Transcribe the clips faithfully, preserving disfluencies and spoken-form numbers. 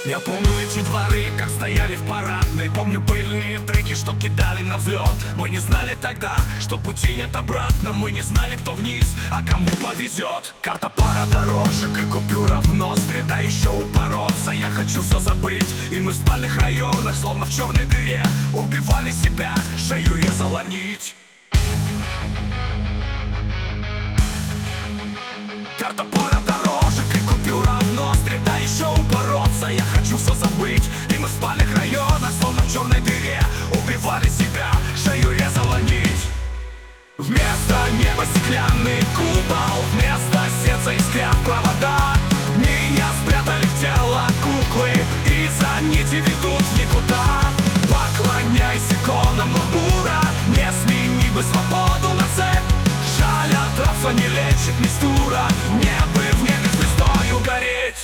Я помню эти дворы, как стояли в парадной. Помню пыльные треки, что кидали на взлет. Мы не знали тогда, что пути нет обратно. Мы не знали, кто вниз, а кому повезет. Карта, пара дорожек и купюра в ноздри. Да еще упороться, я хочу все забыть. И мы в спальных районах, словно в черной дыре, убивали себя, шею резала нить. Карта, пара дорожек и купюра в ноздри. Да еще упороться, я хочу все забыть. И мы в спальных районах, словно в черной дыре, убивали себя, шею резала нить. Вместо неба стеклянный купол, вместо сердца искрят провода. Меня спрятали в тело куклы, и за нити ведут в никуда. Поклоняйся иконам Мурмура, не смени бы свободу на цепь. Жаль, от рабства не лечит мистура, мне бы в небе звездою гореть.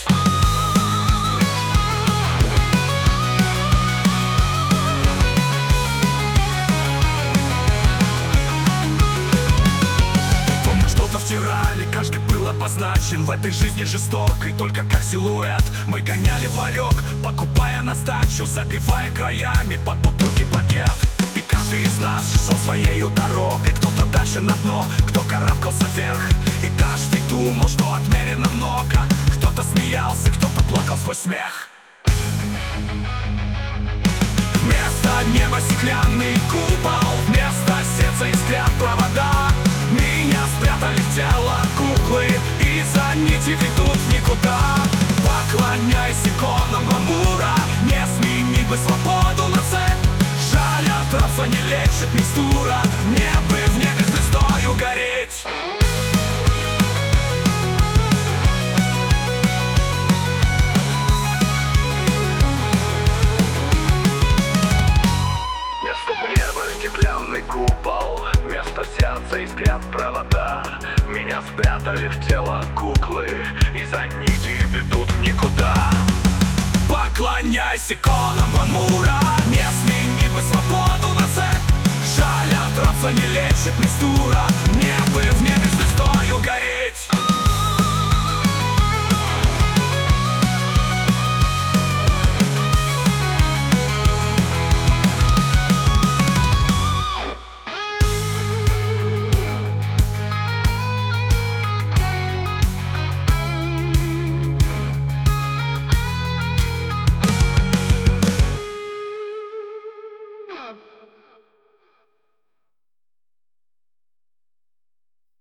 Помню, что-то втирали, каждый был обозначен в этой жизни жестокой, только как силуэт. Мы гоняли варек, покупая на сдачу, забивая краями под бутылки пакет. И каждый из нас шел своею дорогой, кто-то дальше на дно, кто карабкался вверх. И каждый думал, что отмерено много. Кто-то смеялся, кто-то плакал сквозь смех. Вместо неба стеклянный купол, вместо сердца искрят провода. Меня спрятали в тело куклы, и за нити ведут в никуда. Поклоняйся иконам Мурмура, не смени бы свободу на цепь. Жаль, от рабства не лечит мистура, мне бы в небе звездою гореть. Вместо неба стеклянный купол, вместо сердца искрят провода. Меня спрятали в тело куклы, и за нити ведут в никуда. Поклоняйся иконам Мурмура, не смени бы свободу на цепь. Жаль, от рабства не лечит мистура, мне